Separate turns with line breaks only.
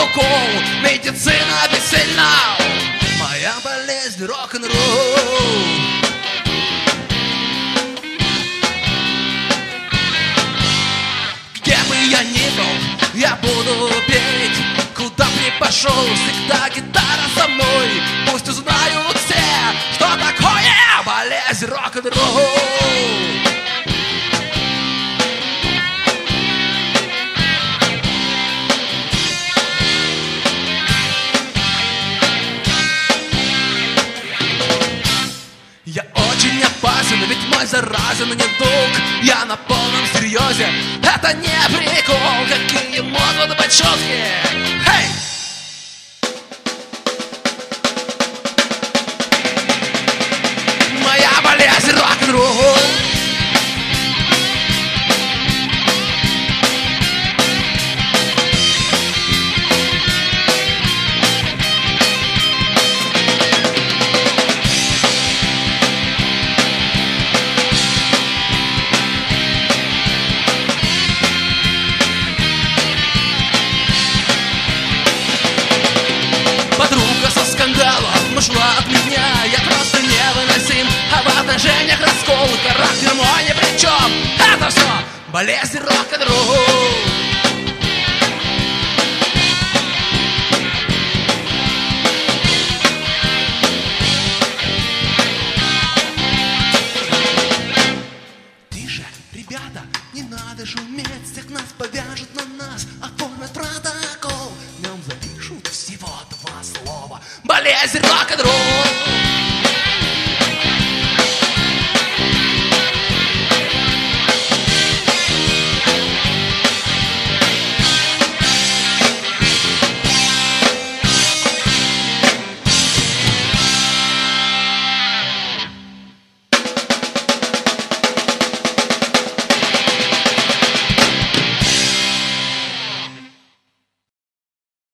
укол, медицина бессильна. Моя болезнь рок-н-ролл. Где бы я ни был, я буду петь. Куда бы ни пошел, всегда гитара со мной. Пусть узнают все, что такое болезнь рок-н-ролл. Я очень опасен, ведь мой заразен недуг. Я на полном серьезе, это не прикол. Какие могут быть шутки? Hey! Моя болезнь рок-н-ролл. Ушла от меня, я просто невыносим. А в отношениях раскол, характер мой ни при чем. Это все болезнь рок-н-ролл. Тише, ребята, не надо шуметь. Всех нас повяжут на нас, оформят протокол. В нем запишут всего 2 слова: болезнь рок-н-ролл.